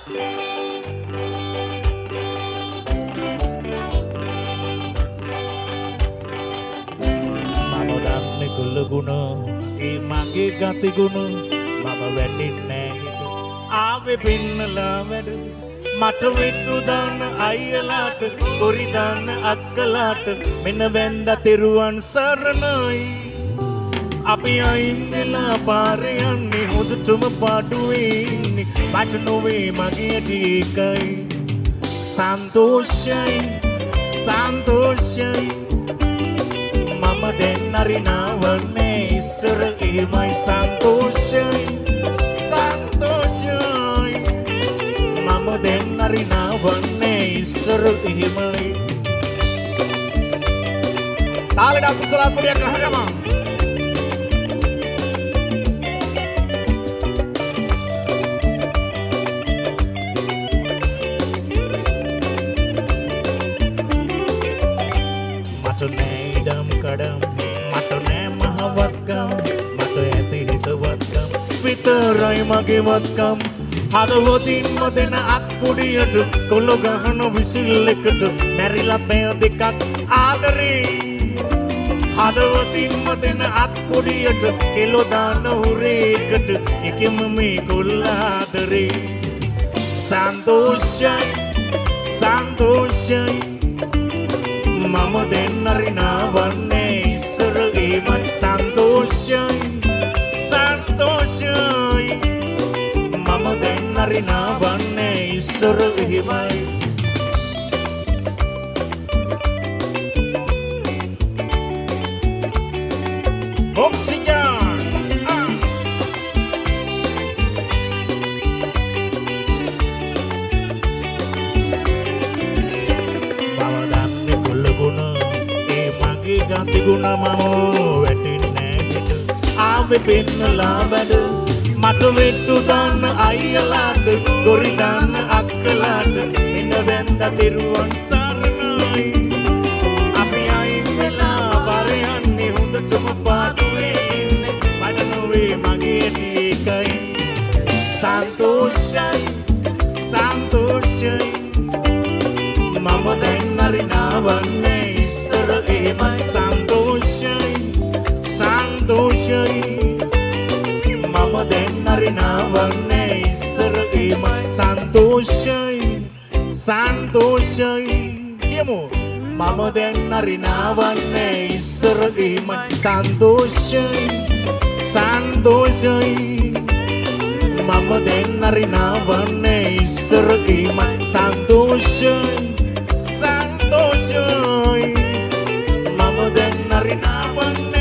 මම දන්නේ කුල ගුණ ඒ මගේ ගති ගුණ මම වැටින්නේ ආවේ පින්නලා වැඩ මට විට්ටු දාන්න අයියලාට කොරි දාන්න අක්කලාට මෙන්න වැන්ද තෙරුවන් සරණයි අපි අයින් වෙලා පාරේ යන්නේ හොඳටම පාඩුවේ ඉන්නේ මට නොවේ මගේ ටිකයි සන්තෝෂයි සන්තෝෂයි මම දැන් අරිනවන්නේ ඉස්සර එහෙමයි සන්තෝෂයි සන්තෝෂයි මම දැන් අරිනවන්නේ ඉස්සර එහෙමයි තාලෙට අකුසලත් පොඩියක් අහගම මට නෑ මහවත්කම් මට ඇති හිතවත්කම් විතරයි මගේ වත්කම් හදවතින්ම දෙන අත්පුඩියට කොල්ල ගහන විසිල් එකට මැරිලා පැය දෙකක් ආදරේ හදවතින්ම දෙන අත්පුඩියට කෙලෝ දාන හුරේකට එකෙම මේ කොල්ල ආදරේ සන්තෝෂයි සන්තෝෂයි මම දැන් අරිනවන්නේ ඉස්සර එහෙමයි සන්තෝෂයි සන්තෝෂයි මම දැන් අරිනවන්නේ ඉස්සර එහෙමයි ඔක්සිජන් ගති ගුණ මම වැටින්නේ හිට ආවේ පෙන්නලා වැඩ මට වෙට්ටු දාන්න අයියලාට ගොරි දාන්න අක්කලාට එන වැන්ද තෙරුවන් සරණයි අපි අයින් වෙලා බර යන්නේ හොඳටම පාඩුවේ ඉන්නේ මට නොවේ මගේ ටිකයි සන්තෝෂයි සන්තෝෂයි මම දැන් අරිනවන්නේ ඉස්සර එහෙමයි සන්තෝෂයි සන්තෝෂයි මම දැන් අරිනවන්නේ ඉස්සර එහෙමයි සන්තෝෂයි සන්තෝෂයි කියමු මම දැන් අරිනවන්නේ ඉස්සර එහෙමයි සන්තෝෂයි සන්තෝෂයි මම දැන් අරිනවන්නේ ඉස්සර එහෙමයි සන්තෝෂයි සන්තෝෂයි මම දැන් අරිනවන්නේ